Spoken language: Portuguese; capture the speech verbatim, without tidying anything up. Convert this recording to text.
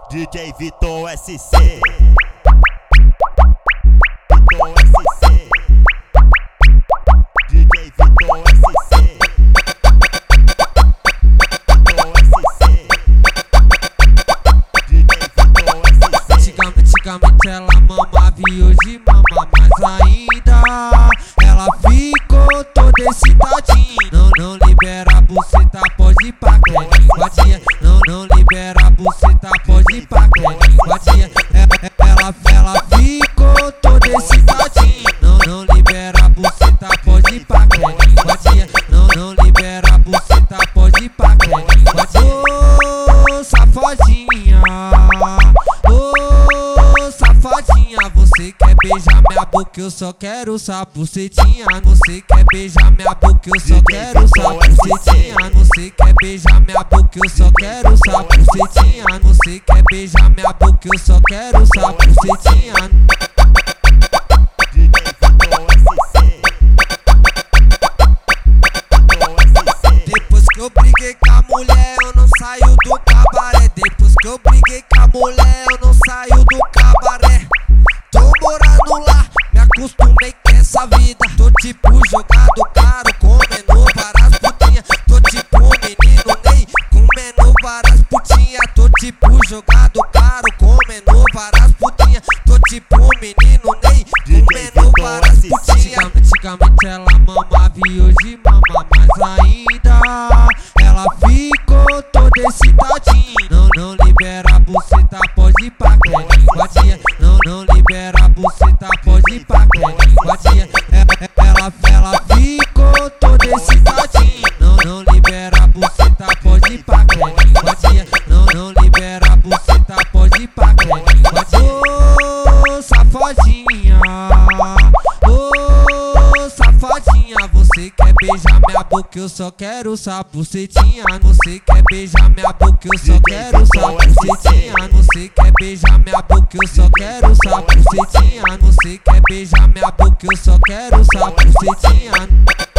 D J Vitor S C. Vitor S C. D J Vitor S C. Vitor S C. D J Vitor S C. Antigamente ela mamava e hoje mama mais ainda. Ela ficou toda excitadinha. Não, não libera a buceta, pode ir pra vadia. Não, não libera a buceta, pode ir pra vadia. Ela, ela ficou toda excitadinha. Não, não libera a buceta, pode ir pra vadia. Não, não libera a buceta, pode ir pra vadia. Ô, safadinha. Ô, safadinha, você quer beijar minha boca, eu só quero sua bucetinha. Você quer beijar minha boca, eu só quero sua bucetinha. Você quer beijar minha boca, eu só quero sua bucetinha. Você quer beijar minha boca, eu só quero sua bucetinha. D J Vitor S C. Vitor S C. Depois que eu briguei com a mulher, eu não saio do cabaré. Depois que eu briguei com a mulher, eu não saio do cabaré. Tô morando lá, me acostumei com essa vida. Tô tipo jogado caro, comendo várias putinhas. Tô tipo menino Ney, comendo várias putinhas. Tô tipo jogado caro, comendo várias putinhas. Tô tipo menino Ney, comendo várias putinhas. Antigamente ela mamava e hoje mama mais ainda. Ela ficou toda excitadinha. Não, não libera a buceta, pode ir pra vadia. Não, não libera a buceta, pode ir pra vadia. Ela, ela ficou toda excitadinha. Não, não libera a buceta, pode ir pra vadia. Não, não libera a buceta, pode ir pra vadia. Ô, safadinha. Ô, safadinha, você quer beijar minha boca, eu só quero sua bucetinha. Você quer beijar minha boca, eu só quero sua bucetinha. Você quer beijar minha boca, eu só quero sua bucetinha. Você quer beijar minha boca, eu só quero sua bucetinha.